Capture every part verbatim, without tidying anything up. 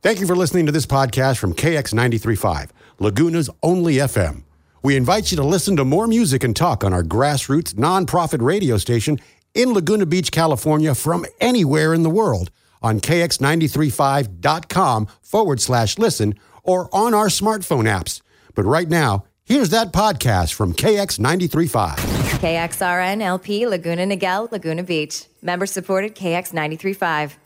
Thank you for listening to this podcast from K X ninety-three point five, Laguna's only F M. We invite you to listen to more music and talk on our grassroots nonprofit radio station in Laguna Beach, California, from anywhere in the world on K X ninety-three point five dot com forward slash listen or on our smartphone apps. But right now, here's that podcast from K X ninety-three point five. K X R N L P Laguna Niguel, Laguna Beach. Member supported K X ninety-three point five.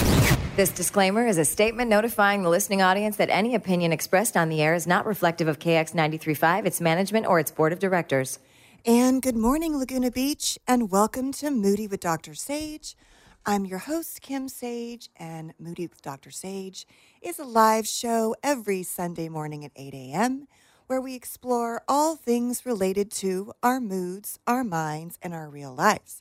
This disclaimer is a statement notifying the listening audience that any opinion expressed on the air is not reflective of K X ninety-three point five, its management, or its board of directors. And good morning, Laguna Beach, and welcome to Moody with Doctor Sage. I'm your host, Kim Sage, and Moody with Doctor Sage is a live show every Sunday morning at eight a.m., where we explore all things related to our moods, our minds, and our real lives.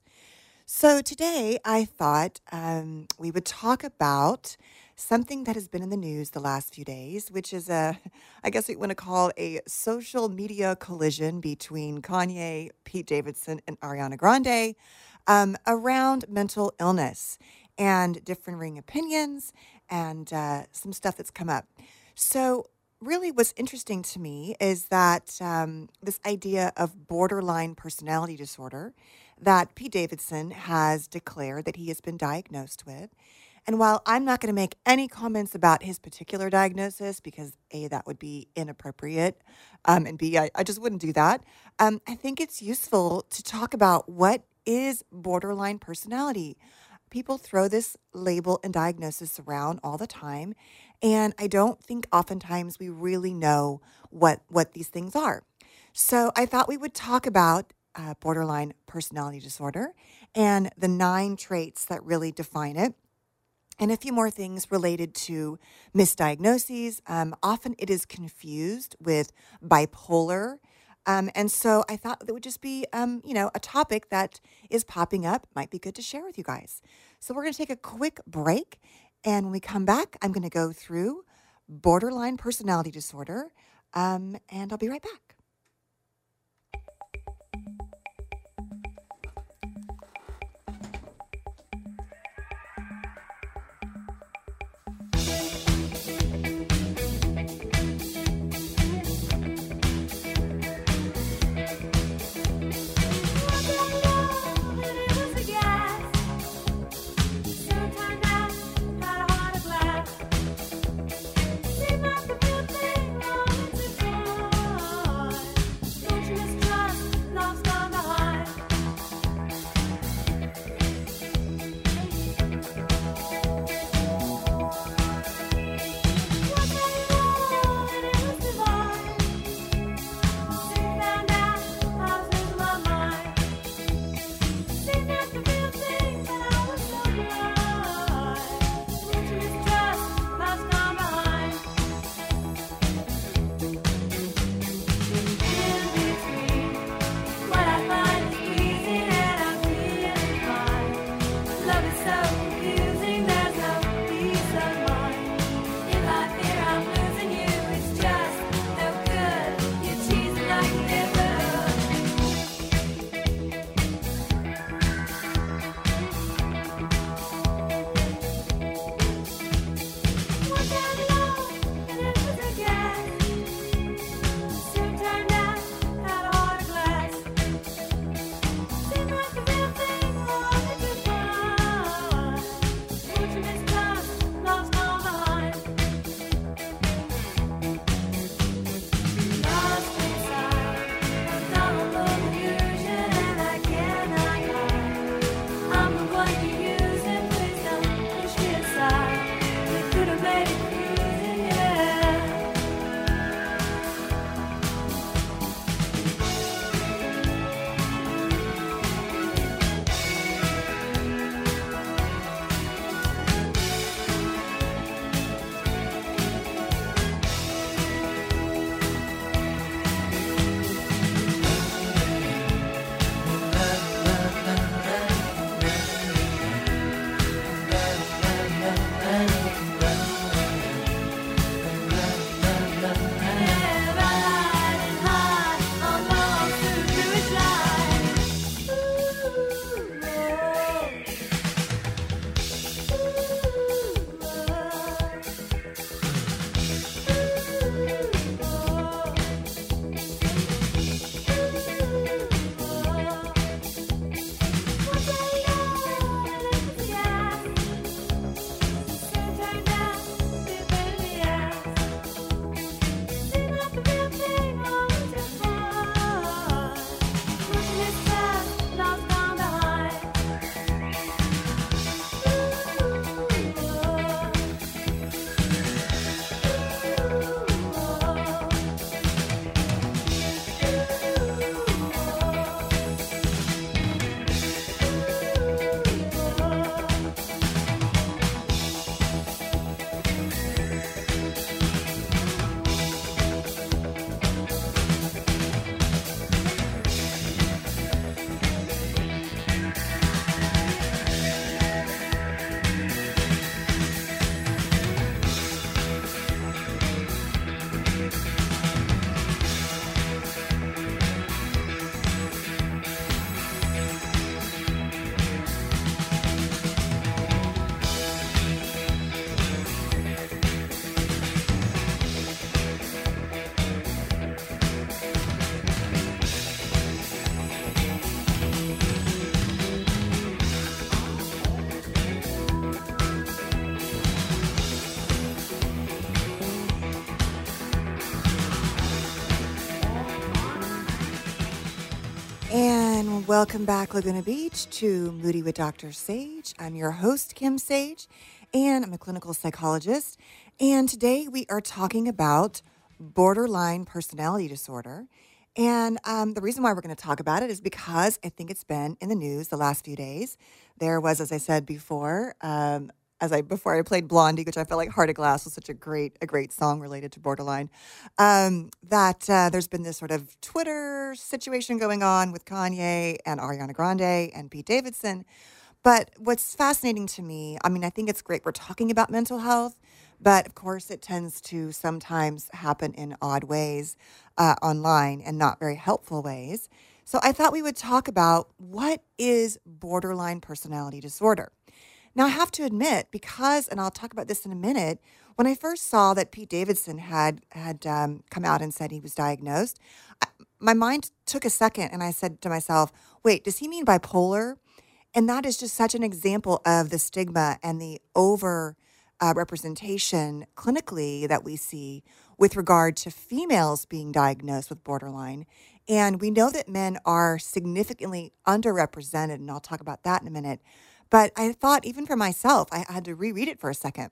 So today I thought um, we would talk about something that has been in the news the last few days, which is a, I guess what you want to call a social media collision between Kanye, Pete Davidson, and Ariana Grande um, around mental illness and differing opinions and uh, some stuff that's come up. So really what's interesting to me is that um, this idea of borderline personality disorder that Pete Davidson has declared that he has been diagnosed with. And while I'm not going to make any comments about his particular diagnosis, because A, that would be inappropriate, um, and B, I, I just wouldn't do that, um, I think it's useful to talk about what is borderline personality. People throw this label and diagnosis around all the time, and I don't think oftentimes we really know what, what these things are. So I thought we would talk about uh, borderline personality disorder and the nine traits that really define it, and a few more things related to misdiagnoses. Um, often it is confused with bipolar. Um, and so I thought that would just be, um, you know, a topic that is popping up, might be good to share with you guys. So we're going to take a quick break. And when we come back, I'm going to go through borderline personality disorder. Um, and I'll be right back. And welcome back, Laguna Beach, to Moody with Doctor Sage. I'm your host, Kim Sage, and I'm a clinical psychologist. And today we are talking about borderline personality disorder. And um, the reason why we're going to talk about it is because I think it's been in the news the last few days. There was, as I said before, um, as I before I played Blondie, which I felt like Heart of Glass was such a great a great song related to borderline, um, that uh, there's been this sort of Twitter situation going on with Kanye and Ariana Grande and Pete Davidson. But what's fascinating to me, I mean, I think it's great we're talking about mental health, but of course it tends to sometimes happen in odd ways uh, online and not very helpful ways. So I thought we would talk about what is borderline personality disorder. Now, I have to admit, because, and I'll talk about this in a minute, when I first saw that Pete Davidson had had um, come out and said he was diagnosed, I, my mind took a second and I said to myself, wait, does he mean bipolar? And that is just such an example of the stigma and the over uh, representation clinically that we see with regard to females being diagnosed with borderline. And we know that men are significantly underrepresented, and I'll talk about that in a minute. But I thought, even for myself, I had to reread it for a second.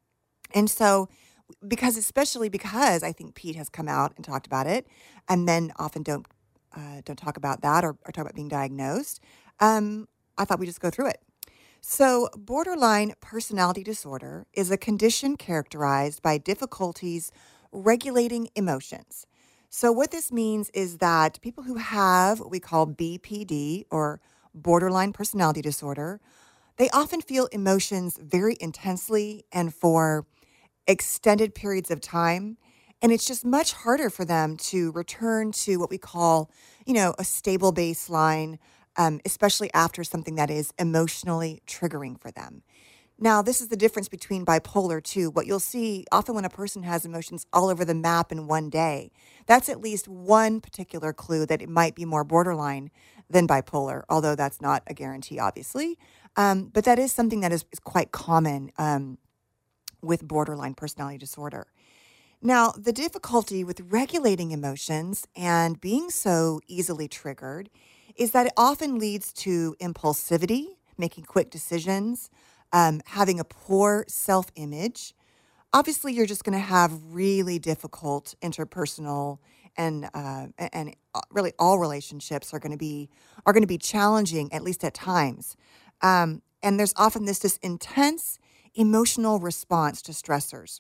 And so, because especially because I think Pete has come out and talked about it, and men often don't uh, don't talk about that or, or talk about being diagnosed, um, I thought we'd just go through it. So, borderline personality disorder is a condition characterized by difficulties regulating emotions. So, what this means is that people who have what we call B P D, or borderline personality disorder, they often feel emotions very intensely and for extended periods of time. And it's just much harder for them to return to what we call, you know, a stable baseline, um, especially after something that is emotionally triggering for them. Now, this is the difference between bipolar too. What you'll see often when a person has emotions all over the map in one day, that's at least one particular clue that it might be more borderline than bipolar, although that's not a guarantee, obviously. Um, but that is something that is, is quite common um, with borderline personality disorder. Now, the difficulty with regulating emotions and being so easily triggered is that it often leads to impulsivity, making quick decisions, um, having a poor self-image. Obviously, you're just going to have really difficult interpersonal and uh, and really all relationships are going to be are going to be challenging, at least at times. Um, and there's often this this intense emotional response to stressors.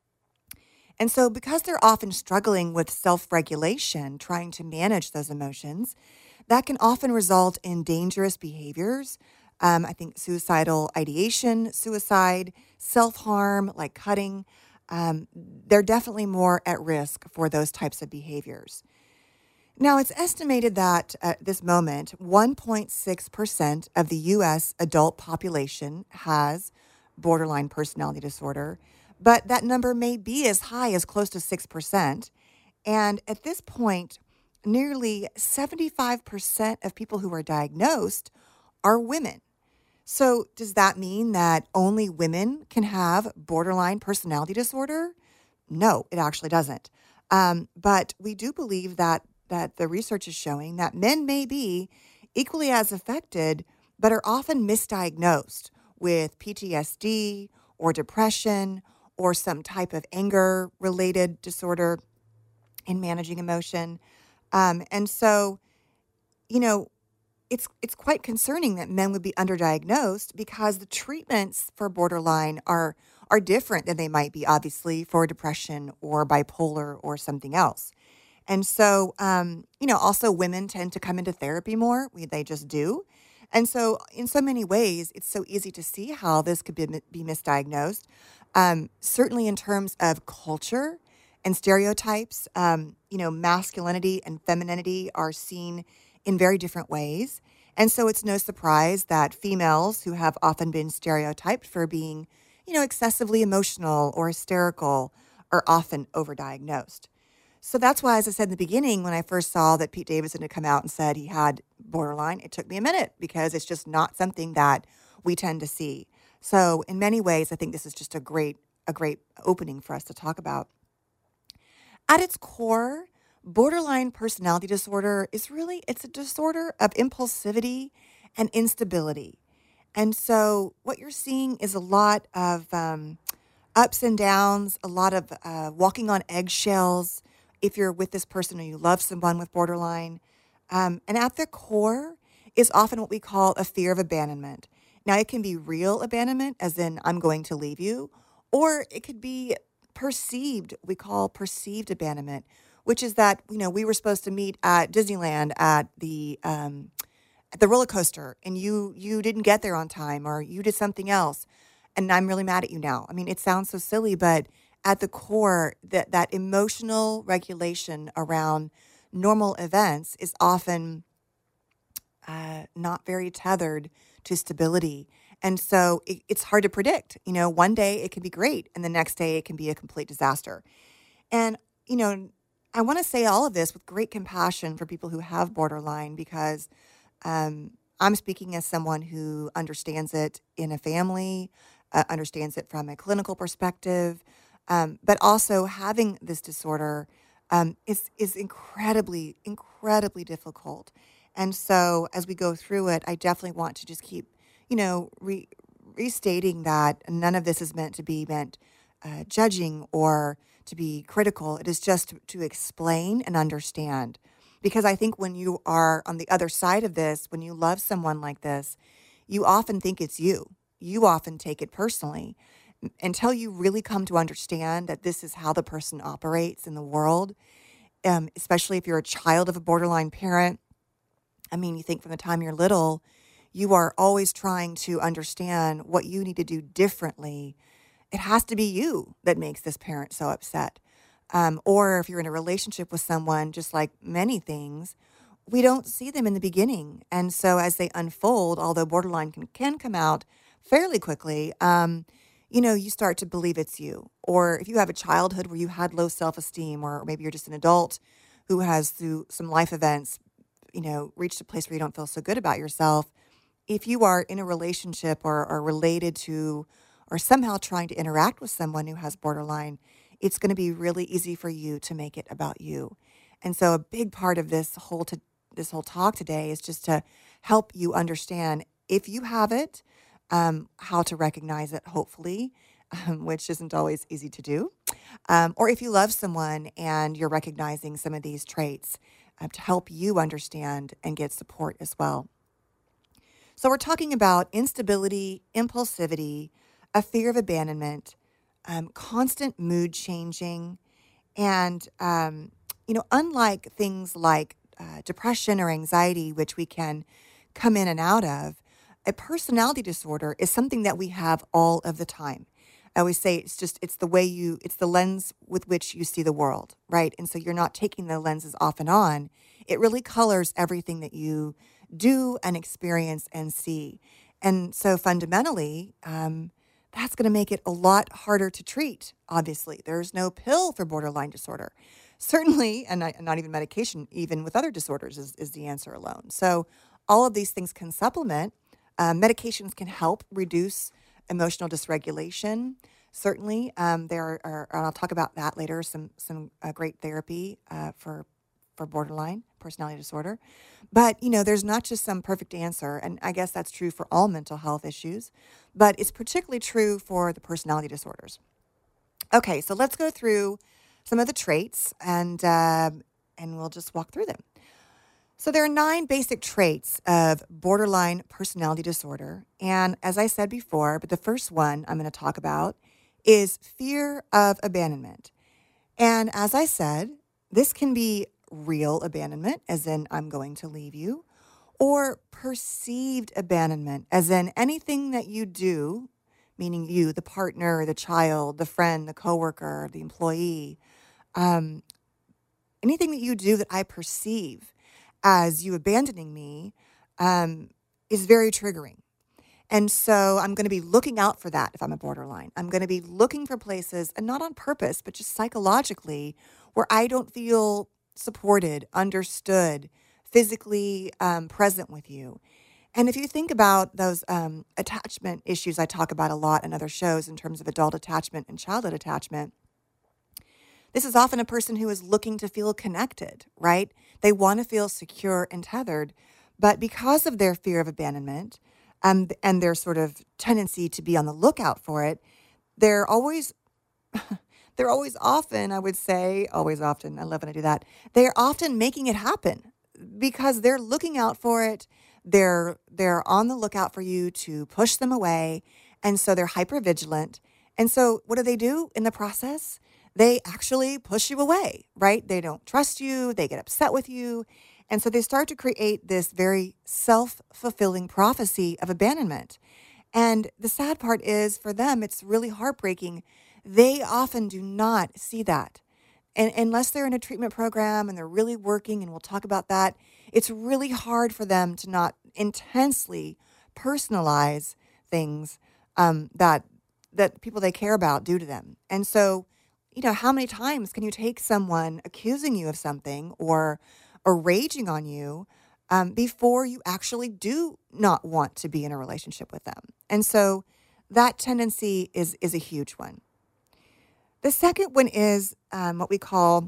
And so because they're often struggling with self-regulation, trying to manage those emotions, that can often result in dangerous behaviors. Um, I think suicidal ideation, suicide, self-harm, like cutting, um, they're definitely more at risk for those types of behaviors. Now, it's estimated that at this moment, one point six percent of the U S adult population has borderline personality disorder, but that number may be as high as close to six percent. And at this point, nearly seventy-five percent of people who are diagnosed are women. So does that mean that only women can have borderline personality disorder? No, it actually doesn't. Um, but we do believe that that the research is showing that men may be equally as affected, but are often misdiagnosed with P T S D or depression or some type of anger-related disorder in managing emotion. Um, and so, you know, it's it's quite concerning that men would be underdiagnosed because the treatments for borderline are are different than they might be, obviously, for depression or bipolar or something else. And so, um, you know, also women tend to come into therapy more. We, they just do. And so in so many ways, it's so easy to see how this could be, be misdiagnosed. Um, certainly in terms of culture and stereotypes, um, you know, masculinity and femininity are seen in very different ways. And so it's no surprise that females who have often been stereotyped for being, you know, excessively emotional or hysterical are often overdiagnosed. So that's why, as I said in the beginning, when I first saw that Pete Davidson had come out and said he had borderline, it took me a minute because it's just not something that we tend to see. So in many ways, I think this is just a great, a great opening for us to talk about. At its core, Borderline personality disorder is really, it's a disorder of impulsivity and instability. And so what you're seeing is a lot of um, ups and downs, a lot of uh, walking on eggshells if you're with this person or you love someone with borderline. Um, and at the core is often what we call a fear of abandonment. Now, it can be real abandonment, as in I'm going to leave you, or it could be perceived, we call perceived abandonment, which is that, you know, we were supposed to meet at Disneyland at the um, at the roller coaster, and you you didn't get there on time, or you did something else, and I'm really mad at you now. I mean, it sounds so silly, but at the core, that that emotional regulation around normal events is often uh, not very tethered to stability. And so it, it's hard to predict. You know, one day it can be great, and the next day it can be a complete disaster. And, you know, I want to say all of this with great compassion for people who have borderline, because um, I'm speaking as someone who understands it in a family, uh, understands it from a clinical perspective, um, but also having this disorder um, is is incredibly, incredibly difficult. And so as we go through it, I definitely want to just keep, you know, re- restating that none of this is meant to be meant uh, judging or to be critical. It is just to, to explain and understand. Because I think when you are on the other side of this, when you love someone like this, you often think it's you. You often take it personally until you really come to understand that this is how the person operates in the world, um, especially if you're a child of a borderline parent. I mean, you think from the time you're little, you are always trying to understand what you need to do differently. It has to be you that makes this parent so upset. Um, or if you're in a relationship with someone, just like many things, we don't see them in the beginning. And so as they unfold, although borderline can, can come out fairly quickly, um, you know, you start to believe it's you. Or if you have a childhood where you had low self-esteem, or maybe you're just an adult who has, through some life events, you know, reached a place where you don't feel so good about yourself. If you are in a relationship or are related to or somehow trying to interact with someone who has borderline, it's going to be really easy for you to make it about you. And so a big part of this whole to, this whole talk today is just to help you understand, if you have it, um, how to recognize it, hopefully, um, which isn't always easy to do. Um, or if you love someone and you're recognizing some of these traits, uh, to help you understand and get support as well. So we're talking about instability, impulsivity, a fear of abandonment, um, constant mood changing, and, um, you know, unlike things like uh, depression or anxiety, which we can come in and out of, a personality disorder is something that we have all of the time. I always say it's just, it's the way you, it's the lens with which you see the world, right? And so you're not taking the lenses off and on. It really colors everything that you do and experience and see. And so fundamentally, um, that's going to make it a lot harder to treat, obviously. There's no pill for borderline disorder. Certainly, and not, not even medication, even with other disorders, is, is the answer alone. So all of these things can supplement. Uh, medications can help reduce emotional dysregulation. Certainly, um, there are, are, and I'll talk about that later, some some uh, great therapy uh, for for borderline personality disorder. But, you know, there's not just some perfect answer, and I guess that's true for all mental health issues, but it's particularly true for the personality disorders. Okay, so let's go through some of the traits, and uh, and we'll just walk through them. So there are nine basic traits of borderline personality disorder. And as I said before, but the first one I'm going to talk about is fear of abandonment. And as I said, this can be real abandonment, as in I'm going to leave you, or perceived abandonment, as in anything that you do, meaning you, the partner, the child, the friend, the coworker, the employee, um, anything that you do that I perceive as you abandoning me um, is very triggering. And so I'm going to be looking out for that if I'm a borderline. I'm going to be looking for places, and not on purpose, but just psychologically, where I don't feel supported, understood, physically um, present with you. And if you think about those um, attachment issues I talk about a lot in other shows in terms of adult attachment and childhood attachment, This is often a person who is looking to feel connected, right? They want to feel secure and tethered, but because of their fear of abandonment um, and their sort of tendency to be on the lookout for it, they're always, they're always often, I would say, always often, I love when I do that, they're often making it happen because they're looking out for it. They're, they're on the lookout for you to push them away, and so they're hypervigilant. And so what do they do in the process? They actually push you away, right? They don't trust you. They get upset with you. And so they start to create this very self-fulfilling prophecy of abandonment. And the sad part is for them, it's really heartbreaking. They often do not see that. And unless they're in a treatment program and they're really working, and we'll talk about that, it's really hard for them to not intensely personalize things um, that that people they care about do to them. And so, you know, how many times can you take someone accusing you of something or, or raging on you um, before you actually do not want to be in a relationship with them? And so that tendency is, is a huge one. The second one is um, what we call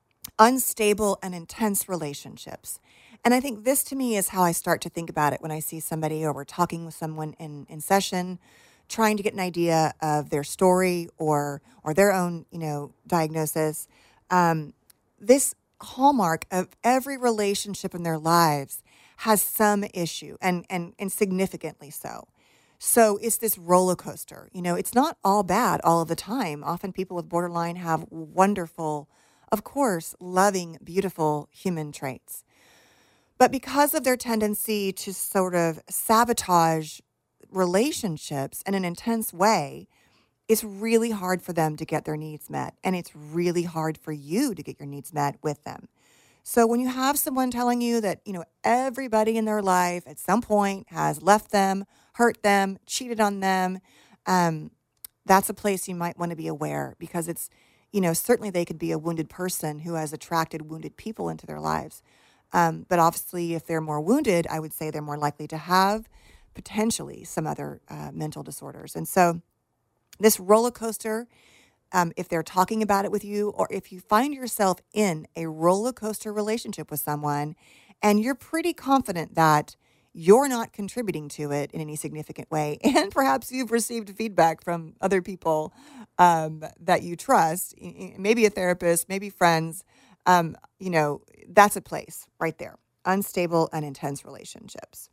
unstable and intense relationships. And I think this to me is how I start to think about it when I see somebody or we're talking with someone in, in session, trying to get an idea of their story or or their own, you know, diagnosis. Um, this hallmark of every relationship in their lives has some issue, and and and significantly so. So it's this roller coaster. You know, it's not all bad all of the time. Often people with borderline have wonderful, of course, loving, beautiful human traits. But because of their tendency to sort of sabotage relationships in an intense way, it's really hard for them to get their needs met. And it's really hard for you to get your needs met with them. So when you have someone telling you that, you know, everybody in their life at some point has left them, hurt them, cheated on them, um, that's a place you might want to be aware, because it's, you know, certainly they could be a wounded person who has attracted wounded people into their lives. Um, but obviously, if they're more wounded, I would say they're more likely to have potentially some other uh, mental disorders. And so this roller coaster, um, if they're talking about it with you, or if you find yourself in a roller coaster relationship with someone and you're pretty confident that you're not contributing to it in any significant way, and perhaps you've received feedback from other people um, that you trust, maybe a therapist, maybe friends, um, you know, that's a place right there. Unstable and intense relationships.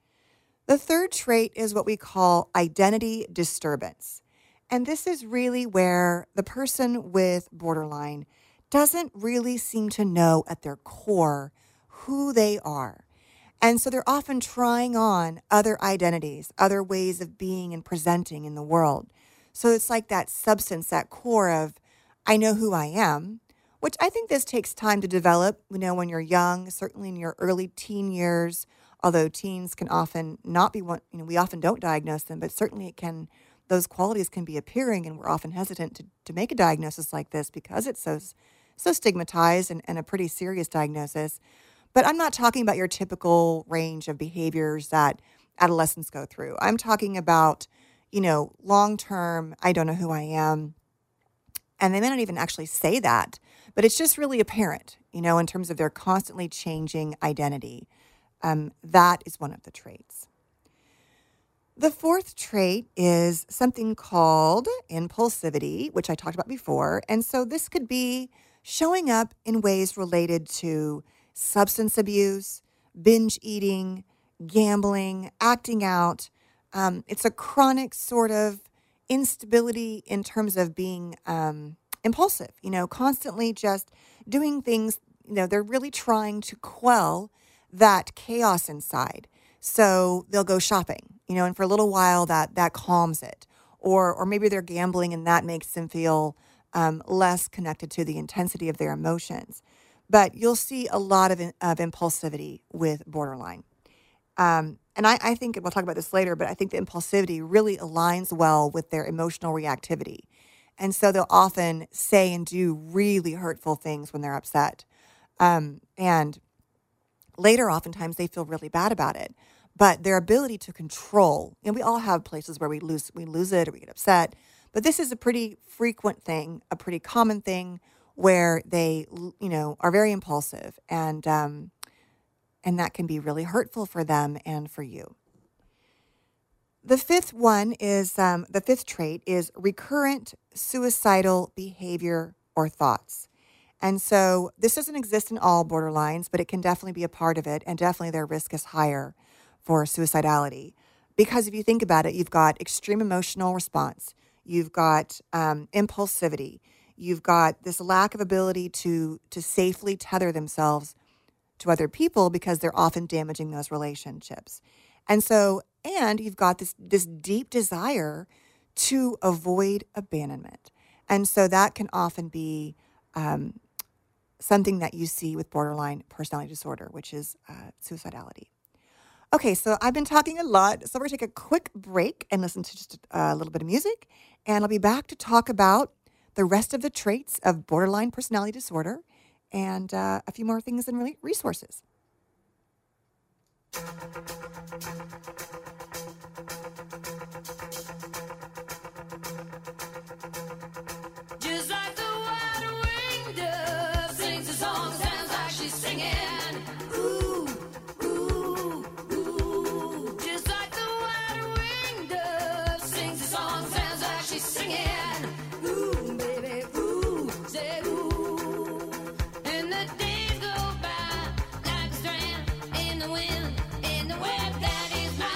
The third trait is what we call identity disturbance. And this is really where the person with borderline doesn't really seem to know at their core who they are. And so they're often trying on other identities, other ways of being and presenting in the world. So it's like that substance, that core of, I know who I am, which I think this takes time to develop, you know, when you're young, certainly in your early teen years. Although teens can often not be one, you know, we often don't diagnose them, but certainly it can, those qualities can be appearing, and we're often hesitant to, to make a diagnosis like this because it's so, so stigmatized and, and a pretty serious diagnosis. But I'm not talking about your typical range of behaviors that adolescents go through. I'm talking about, you know, long-term, I don't know who I am. And they may not even actually say that, but it's just really apparent, you know, in terms of their constantly changing identity. Um, that is one of the traits. The fourth trait is something called impulsivity, which I talked about before. And so this could be showing up in ways related to substance abuse, binge eating, gambling, acting out. Um, it's a chronic sort of instability in terms of being um, impulsive, you know, constantly just doing things, you know, they're really trying to quell that chaos inside. So they'll go shopping, you know, and for a little while that that calms it. Or or maybe they're gambling and that makes them feel um, less connected to the intensity of their emotions. But you'll see a lot of, of impulsivity with borderline. Um, and I, I think, and we'll talk about this later, but I think the impulsivity really aligns well with their emotional reactivity. And so they'll often say and do really hurtful things when they're upset. Um, and later, oftentimes, they feel really bad about it. But their ability to control, and we all have places where we lose we lose it or we get upset, but this is a pretty frequent thing, a pretty common thing where they, you know, are very impulsive, and um, and that can be really hurtful for them and for you. The fifth one is, um, the fifth trait is recurrent suicidal behavior or thoughts. And so this doesn't exist in all borderlines, but it can definitely be a part of it, and definitely their risk is higher for suicidality. Because if you think about it, you've got extreme emotional response, you've got um, impulsivity, you've got this lack of ability to to safely tether themselves to other people because they're often damaging those relationships. And so, and you've got this this deep desire to avoid abandonment. And so that can often be um, something that you see with borderline personality disorder, which is uh, suicidality. Okay, so I've been talking a lot, so we're going to take a quick break and listen to just a little bit of music, and I'll be back to talk about the rest of the traits of borderline personality disorder and uh, a few more things and really resources. Just like the wide-winged dove sings a song, sounds like she's singing. Ooh, ooh, ooh. Just like the wide-winged dove sings a song, sounds like she's singing. Ooh, baby, ooh, say ooh. And the days go by like a strand in the wind, in the web that is my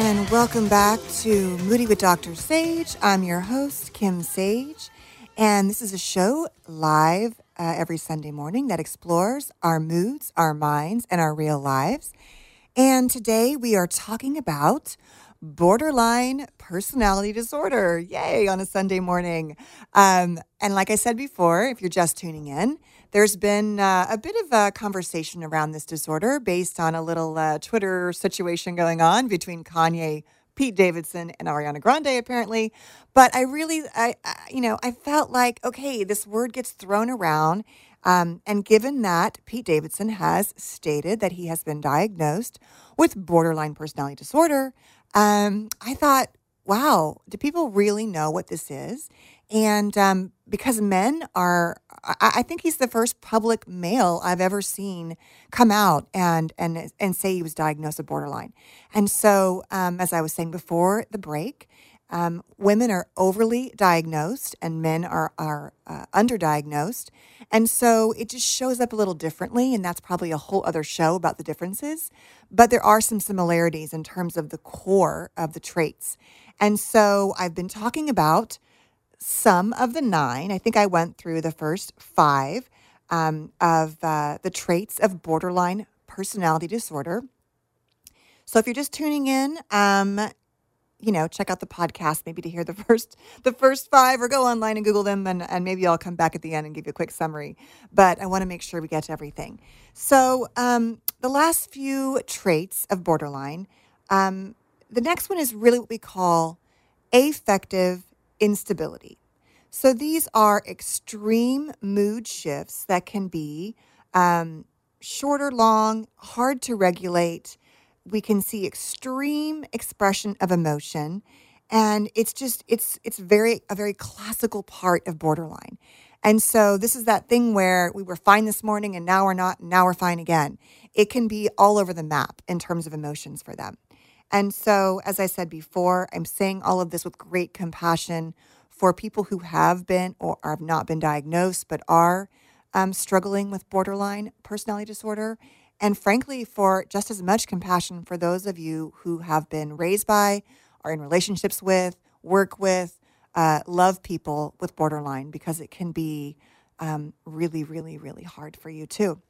And welcome back to Moody with Doctor Sage. I'm your host, Kim Sage, and this is a show live uh, every Sunday morning that explores our moods, our minds, and our real lives. And today we are talking about borderline personality disorder. Yay, on a Sunday morning. Um, and like I said before, if you're just tuning in, there's been uh, a bit of a conversation around this disorder based on a little uh, Twitter situation going on between Kanye, Pete Davidson, and Ariana Grande, apparently. But I really, I, I you know, I felt like, okay, this word gets thrown around. Um, and given that Pete Davidson has stated that he has been diagnosed with borderline personality disorder, um, I thought, wow, do people really know what this is? And um, because men are, I, I think he's the first public male I've ever seen come out and and and say he was diagnosed with borderline. And so, um, as I was saying before the break, um, women are overly diagnosed and men are are uh, underdiagnosed. And so it just shows up a little differently, and that's probably a whole other show about the differences. But there are some similarities in terms of the core of the traits. And so I've been talking about some of the nine. I think I went through the first five um, of uh, the traits of borderline personality disorder. So if you're just tuning in, um, you know, check out the podcast maybe to hear the first the first five, or go online and Google them, and, and maybe I'll come back at the end and give you a quick summary. But I want to make sure we get to everything. So um, the last few traits of borderline, um, the next one is really what we call affective instability. So these are extreme mood shifts that can be um, short or long, hard to regulate. We can see extreme expression of emotion, and it's just it's it's very a very classical part of borderline. And so this is that thing where we were fine this morning and now we're not, and now we're fine again. It can be all over the map in terms of emotions for them. And so, as I said before, I'm saying all of this with great compassion for people who have been or have not been diagnosed but are um, struggling with borderline personality disorder. And frankly, for just as much compassion for those of you who have been raised by, are in relationships with, work with, uh, love people with borderline, because it can be um, really, really, really hard for you too.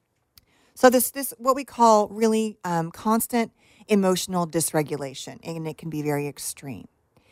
So this, this what we call really um, constant emotional dysregulation, and it can be very extreme.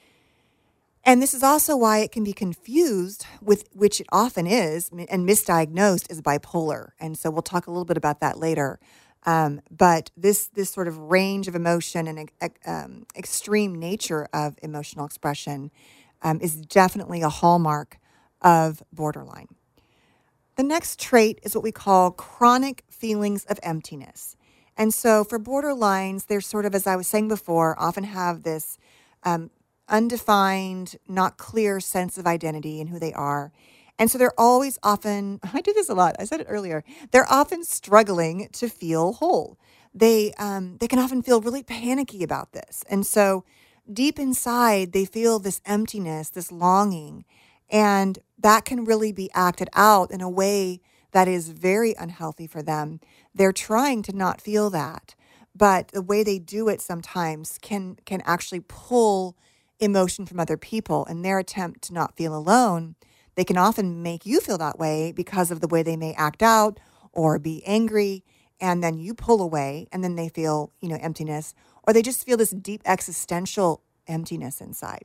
And this is also why it can be confused with, which it often is, and misdiagnosed as bipolar. And so we'll talk a little bit about that later. Um, but this this sort of range of emotion and um, extreme nature of emotional expression um, is definitely a hallmark of borderline. The next trait is what we call chronic feelings of emptiness. And so for borderlines, they're sort of, as I was saying before, often have this um, undefined, not clear sense of identity and who they are. And so they're always often, I do this a lot, I said it earlier, they're often struggling to feel whole. They um, they can often feel really panicky about this. And so deep inside, they feel this emptiness, this longing, and that can really be acted out in a way that is very unhealthy for them. They're trying to not feel that, but the way they do it sometimes can can actually pull emotion from other people. In their attempt to not feel alone, they can often make you feel that way because of the way they may act out or be angry, and then you pull away, and then they feel, you know, emptiness, or they just feel this deep existential emptiness inside.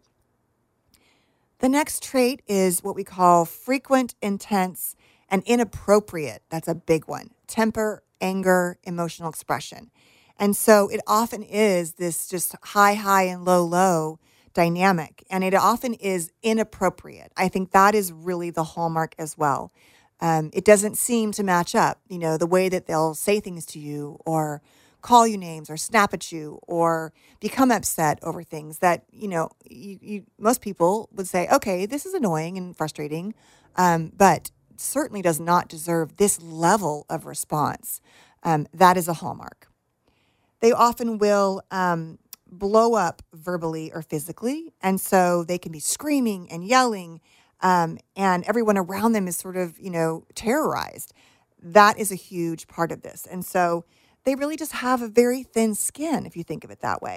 The next trait is what we call frequent, intense, and inappropriate. That's a big one. Temper, anger, emotional expression. And so it often is this just high, high and low, low dynamic. And it often is inappropriate. I think that is really the hallmark as well. Um, it doesn't seem to match up, you know, the way that they'll say things to you or call you names or snap at you or become upset over things that, you know, you, you, most people would say, okay, this is annoying and frustrating, um, but certainly does not deserve this level of response. Um, that is a hallmark. They often will um, blow up verbally or physically, and so they can be screaming and yelling, um, and everyone around them is sort of, you know, terrorized. That is a huge part of this. And so they really just have a very thin skin, if you think of it that way.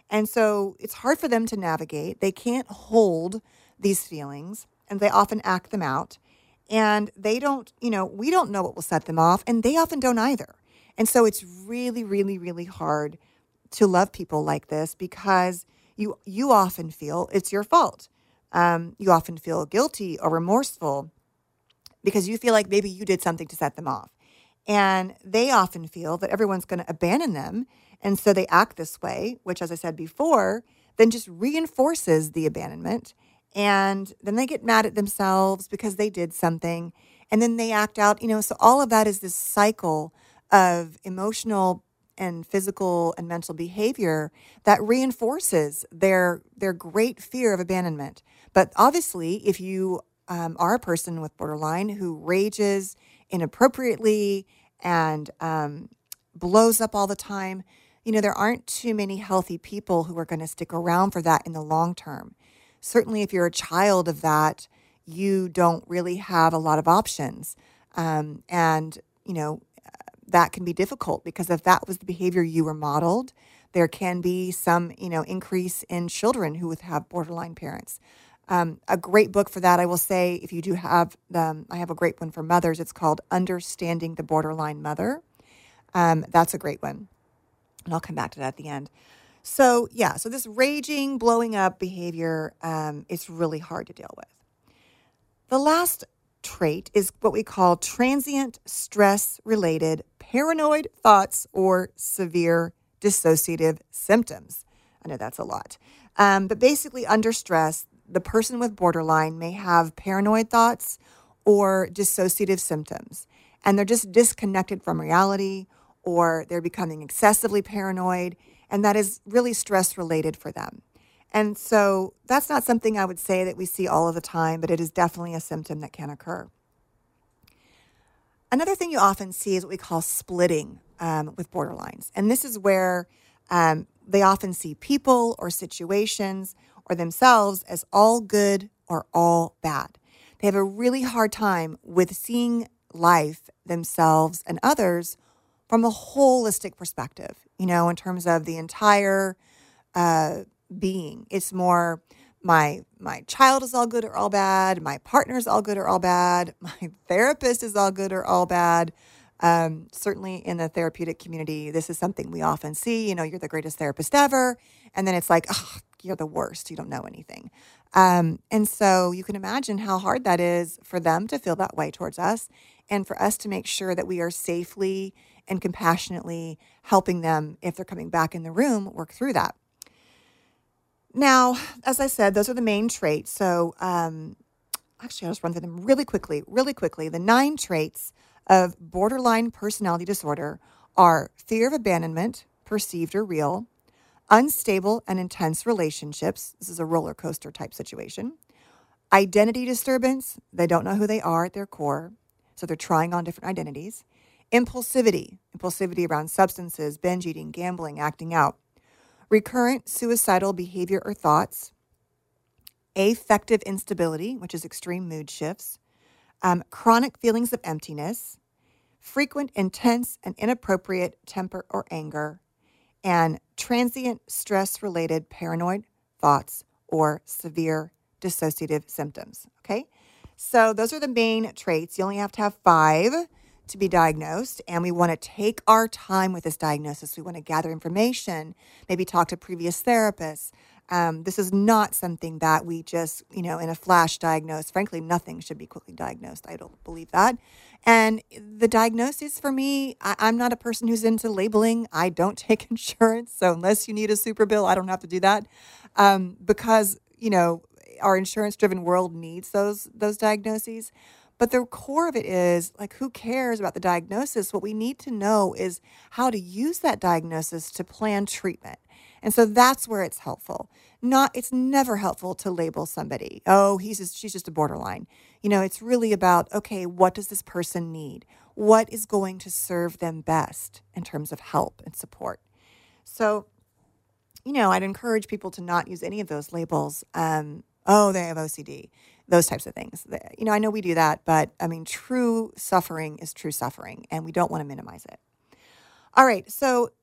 And so it's hard for them to navigate. They can't hold these feelings, and they often act them out. And they don't, you know, we don't know what will set them off, and they often don't either. And so it's really, really, really hard to love people like this because you you often feel it's your fault. Um, you often feel guilty or remorseful because you feel like maybe you did something to set them off. And they often feel that everyone's going to abandon them. And so they act this way, which, as I said before, then just reinforces the abandonment. And then they get mad at themselves because they did something. And then they act out, you know, so all of that is this cycle of emotional and physical and mental behavior that reinforces their their great fear of abandonment. But obviously, if you um, are a person with borderline who rages inappropriately and um, blows up all the time, you know, there aren't too many healthy people who are going to stick around for that in the long term. Certainly, if you're a child of that, you don't really have a lot of options. Um, and, you know, that can be difficult because if that was the behavior you were modeled, there can be some, you know, increase in children who would have borderline parents. Um, a great book for that, I will say, if you do have, um, I have a great one for mothers. It's called Understanding the Borderline Mother. Um, that's a great one. And I'll come back to that at the end. So, yeah, so this raging, blowing up behavior, um, it's really hard to deal with. The last trait is what we call transient stress-related paranoid thoughts or severe dissociative symptoms. I know that's a lot. Um, but basically, under stress, the person with borderline may have paranoid thoughts or dissociative symptoms, and they're just disconnected from reality, or they're becoming excessively paranoid, and that is really stress-related for them. And so that's not something I would say that we see all of the time, but it is definitely a symptom that can occur. Another thing you often see is what we call splitting um, with borderlines. And this is where um, they often see people or situations or themselves as all good or all bad. They have a really hard time with seeing life, themselves, and others from a holistic perspective, you know, in terms of the entire uh, being. It's more my my child is all good or all bad, my partner is all good or all bad, my therapist is all good or all bad. Um, certainly in the therapeutic community, this is something we often see. You know, you're the greatest therapist ever. And then it's like, oh, you're the worst. You don't know anything. Um, and so you can imagine how hard that is for them to feel that way towards us and for us to make sure that we are safely and compassionately helping them, if they're coming back in the room, work through that. Now, as I said, those are the main traits. So um, actually, I'll just run through them really quickly, really quickly. The nine traits of borderline personality disorder are fear of abandonment, perceived or real, unstable and intense relationships. This is a roller coaster type situation. Identity disturbance. They don't know who they are at their core, so they're trying on different identities. Impulsivity. Impulsivity around substances, binge eating, gambling, acting out. Recurrent suicidal behavior or thoughts. Affective instability, which is extreme mood shifts. Um, chronic feelings of emptiness. Frequent, intense, and inappropriate temper or anger. And transient stress-related paranoid thoughts or severe dissociative symptoms. Okay? So those are the main traits. You only have to have five to be diagnosed, and we want to take our time with this diagnosis. We want to gather information, maybe talk to previous therapists. Um, this is not something that we just, you know, in a flash diagnose. Frankly, nothing should be quickly diagnosed. I don't believe that. And the diagnosis for me, I, I'm not a person who's into labeling. I don't take insurance. So unless you need a super bill, I don't have to do that. Um, because, you know, our insurance-driven world needs those those diagnoses. But the core of it is, like, who cares about the diagnosis? What we need to know is how to use that diagnosis to plan treatment. And so that's where it's helpful. Not, it's never helpful to label somebody, oh, he's just, she's just a borderline. You know, it's really about, okay, what does this person need? What is going to serve them best in terms of help and support? So, you know, I'd encourage people to not use any of those labels. Um, oh, they have O C D. Those types of things. You know, I know we do that, but I mean, true suffering is true suffering, and we don't want to minimize it. All right, so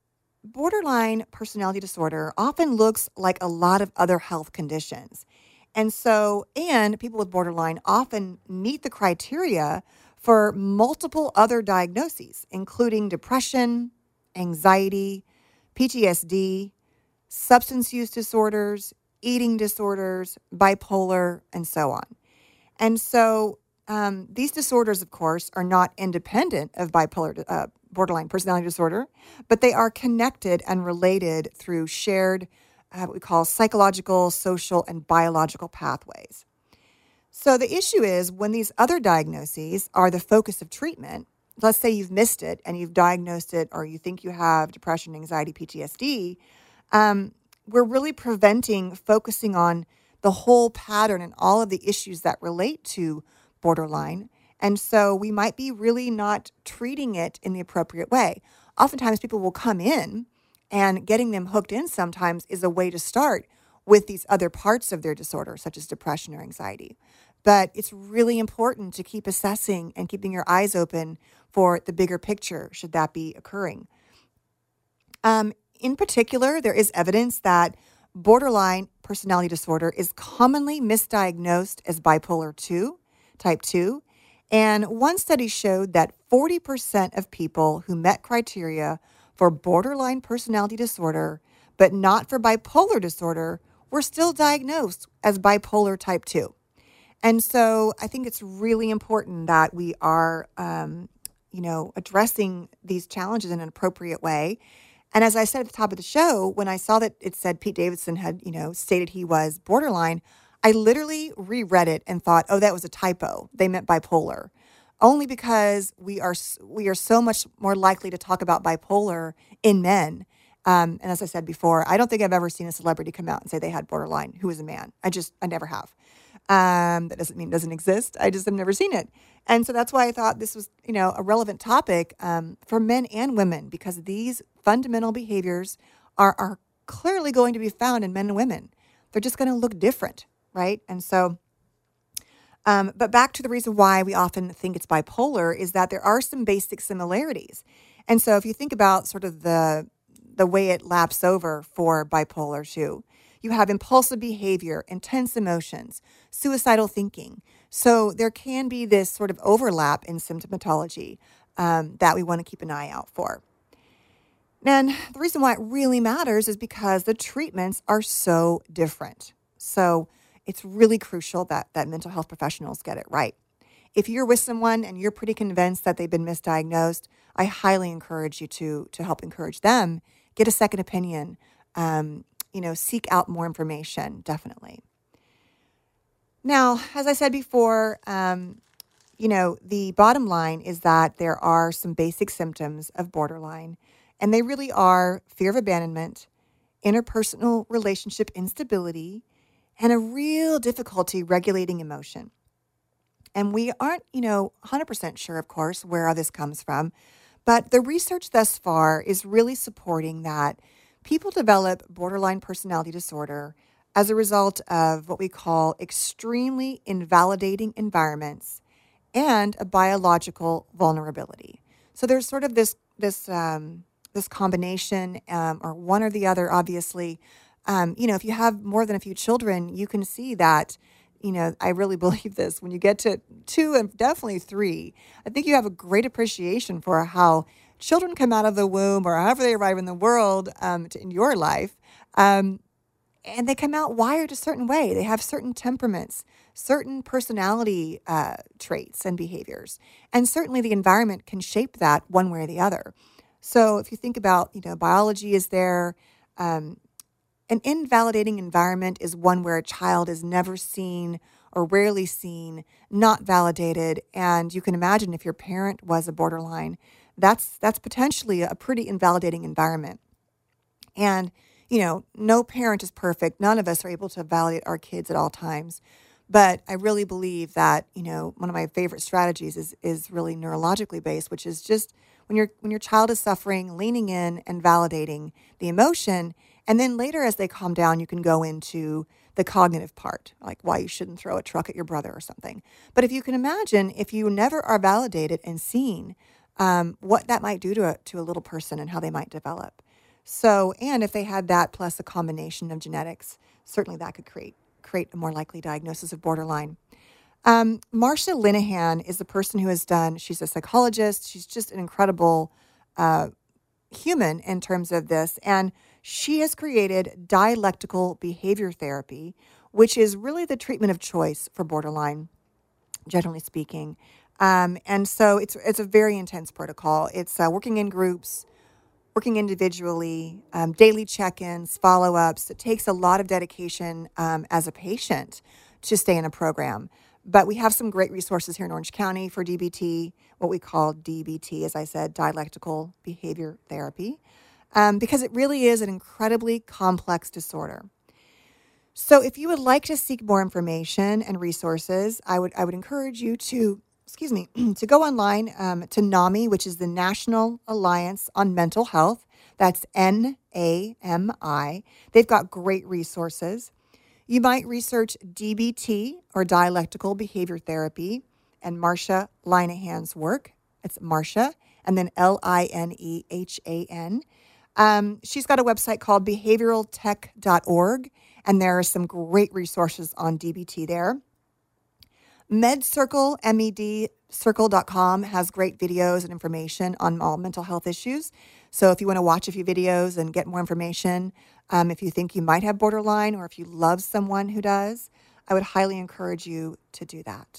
borderline personality disorder often looks like a lot of other health conditions. And so, and people with borderline often meet the criteria for multiple other diagnoses, including depression, anxiety, P T S D, substance use disorders, eating disorders, bipolar, and so on. And so um, these disorders, of course, are not independent of bipolar uh, borderline personality disorder, but they are connected and related through shared, uh, what we call psychological, social, and biological pathways. So the issue is when these other diagnoses are the focus of treatment, let's say you've missed it and you've diagnosed it or you think you have depression, anxiety, P T S D, um, we're really preventing focusing on the whole pattern and all of the issues that relate to borderline. And so we might be really not treating it in the appropriate way. Oftentimes people will come in and getting them hooked in sometimes is a way to start with these other parts of their disorder, such as depression or anxiety. But it's really important to keep assessing and keeping your eyes open for the bigger picture, should that be occurring. Um, in particular, there is evidence that borderline personality disorder is commonly misdiagnosed as bipolar two, type two. And one study showed that forty percent of people who met criteria for borderline personality disorder, but not for bipolar disorder, were still diagnosed as bipolar type two. And so I think it's really important that we are, um, you know, addressing these challenges in an appropriate way. And as I said at the top of the show, when I saw that it said Pete Davidson had, you know, stated he was borderline, I literally reread it and thought, oh, that was a typo. They meant bipolar. Only because we are we are so much more likely to talk about bipolar in men. Um, and as I said before, I don't think I've ever seen a celebrity come out and say they had borderline who is a man. I just, I never have. Um, that doesn't mean it doesn't exist. I just have never seen it. And so that's why I thought this was, you know, a relevant topic um, for men and women, because these fundamental behaviors are, are clearly going to be found in men and women. They're just going to look different, right? And so, um, but back to the reason why we often think it's bipolar is that there are some basic similarities. And so if you think about sort of the the way it laps over for bipolar two, you have impulsive behavior, intense emotions, suicidal thinking. So there can be this sort of overlap in symptomatology um, that we want to keep an eye out for. And the reason why it really matters is because the treatments are so different. So it's really crucial that, that mental health professionals get it right. If you're with someone and you're pretty convinced that they've been misdiagnosed, I highly encourage you to, to help encourage them, get a second opinion, um, you know, seek out more information, definitely. Now, as I said before, um, you know, the bottom line is that there are some basic symptoms of borderline, and they really are fear of abandonment, interpersonal relationship instability, and a real difficulty regulating emotion. And we aren't, you know, one hundred percent sure, of course, where all this comes from, but the research thus far is really supporting that people develop borderline personality disorder as a result of what we call extremely invalidating environments and a biological vulnerability. So there's sort of this this um, this combination, um, or one or the other, obviously. Um, you know, if you have more than a few children, you can see that, you know, I really believe this. When you get to two and definitely three, I think you have a great appreciation for how children come out of the womb or however they arrive in the world um, to, in your life. Um, and they come out wired a certain way. They have certain temperaments, certain personality uh, traits and behaviors. And certainly the environment can shape that one way or the other. So if you think about, you know, biology is there. Um, an invalidating environment is one where a child is never seen or rarely seen, not validated. And you can imagine if your parent was a borderline, that's that's potentially a pretty invalidating environment. And, you know, no parent is perfect. None of us are able to validate our kids at all times. But I really believe that, you know, one of my favorite strategies is is really neurologically based, which is just when your when your child is suffering, leaning in and validating the emotion. And then later as they calm down, you can go into the cognitive part, like why you shouldn't throw a truck at your brother or something. But if you can imagine, if you never are validated and seen, um, what that might do to a, to a little person and how they might develop. So, and if they had that plus a combination of genetics, certainly that could create create a more likely diagnosis of borderline. Um, Marcia Linehan is the person who has done, she's a psychologist. She's just an incredible uh, human in terms of this. And she has created dialectical behavior therapy, which is really the treatment of choice for borderline, generally speaking. Um, and so it's it's a very intense protocol. It's uh, working in groups, working individually, um, daily check-ins, follow-ups. It takes a lot of dedication um, as a patient to stay in a program. But we have some great resources here in Orange County for D B T, what we call D B T, as I said, dialectical behavior therapy, um, because it really is an incredibly complex disorder. So if you would like to seek more information and resources, I would I would encourage you to, excuse me, to go online um, to NAMI, which is the National Alliance on Mental Health. That's N A M I. They've got great resources. You might research D B T, or dialectical behavior therapy, and Marcia Linehan's work. It's Marcia, and then L I N E H A N. Um, she's got a website called behavioral tech dot org, and there are some great resources on D B T there. MedCircle, M E D circle dot com has great videos and information on all mental health issues. So if you want to watch a few videos and get more information, um, if you think you might have borderline or if you love someone who does, I would highly encourage you to do that.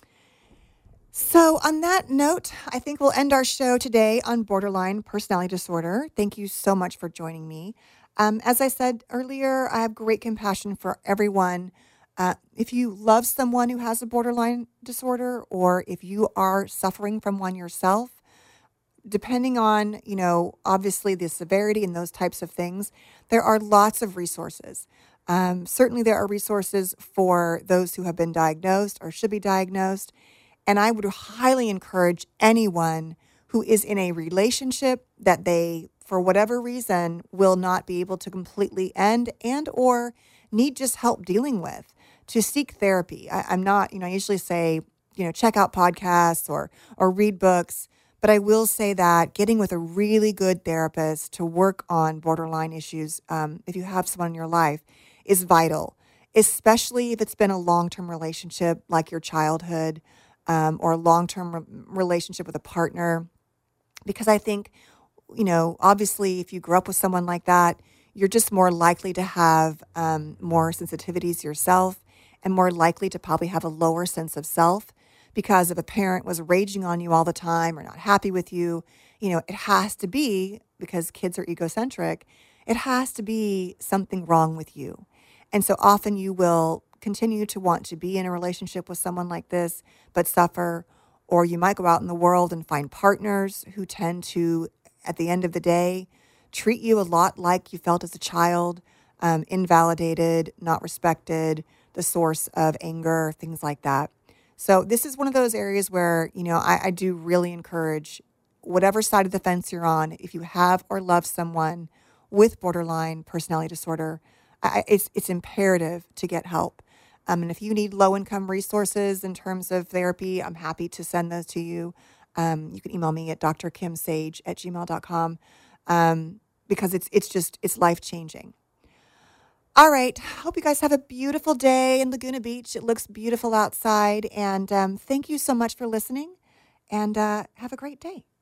So on that note, I think we'll end our show today on borderline personality disorder. Thank you so much for joining me. Um, as I said earlier, I have great compassion for everyone. Uh, if you love someone who has a borderline disorder, or if you are suffering from one yourself, depending on, you know, obviously the severity and those types of things, there are lots of resources. Um, certainly there are resources for those who have been diagnosed or should be diagnosed. And I would highly encourage anyone who is in a relationship that they, for whatever reason, will not be able to completely end and or need just help dealing with, to seek therapy. I, I'm not, you know, I usually say, you know, check out podcasts or or read books. But I will say that getting with a really good therapist to work on borderline issues, um, if you have someone in your life, is vital, especially if it's been a long-term relationship like your childhood, um, or a long-term re- relationship with a partner. Because I think, you know, obviously if you grew up with someone like that, you're just more likely to have um, more sensitivities yourself and more likely to probably have a lower sense of self. Because if a parent was raging on you all the time or not happy with you, you know, it has to be, because kids are egocentric, it has to be something wrong with you. And so often you will continue to want to be in a relationship with someone like this, but suffer, or you might go out in the world and find partners who tend to, at the end of the day, treat you a lot like you felt as a child, um, invalidated, not respected, the source of anger, things like that. So this is one of those areas where, you know, I, I do really encourage, whatever side of the fence you're on, if you have or love someone with borderline personality disorder, I, it's it's imperative to get help. Um, and if you need low-income resources in terms of therapy, I'm happy to send those to you. Um, you can email me at d r kim sage at gmail dot com, um, because it's it's just, it's life-changing. All right. Hope you guys have a beautiful day in Laguna Beach. It looks beautiful outside. And um, thank you so much for listening. And uh, have a great day.